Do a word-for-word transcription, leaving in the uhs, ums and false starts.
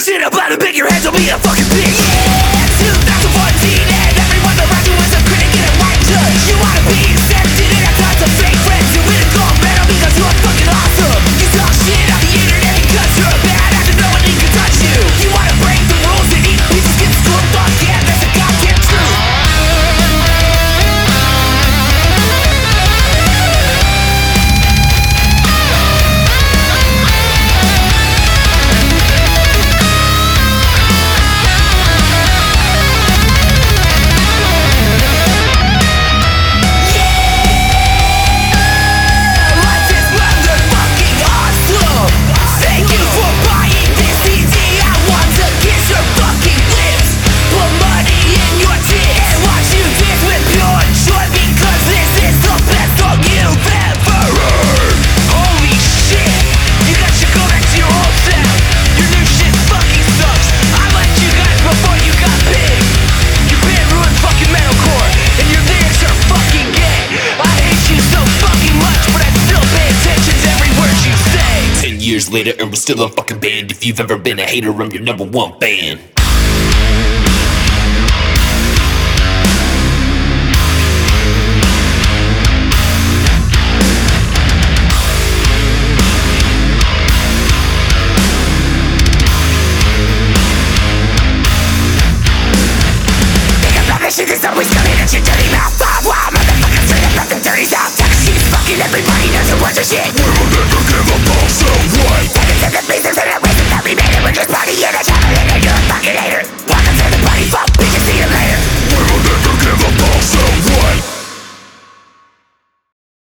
a shit about it, big your heads will be a fucking bitch. Yeah, two thousand fourteen and everyone around you is a critic and a white judge. You wanna be accepted and have tons of fake friends who win a gold medal because you're fucking awesome. You talk shit on the internet because you're a bad actor, no one can touch you. You wanna break the rules and eat pieces, get schooled, fuck yeah, that's a goddamn truth. Years later and we're still a fucking band. If you've ever been a hater, I'm your number one fan. Think about this shit is always coming at your dirty mouth. Wow, wow, motherfucker, straight up from the dirty south. She's fucking everybody knows who wants her shit. We will never give up our self-right. Seconds to the pieces and a reason that we made it. We're just party and a traveling and you're a fucking hater. Welcome to the party, fuck bitches, see you later. We will never give up our self-right.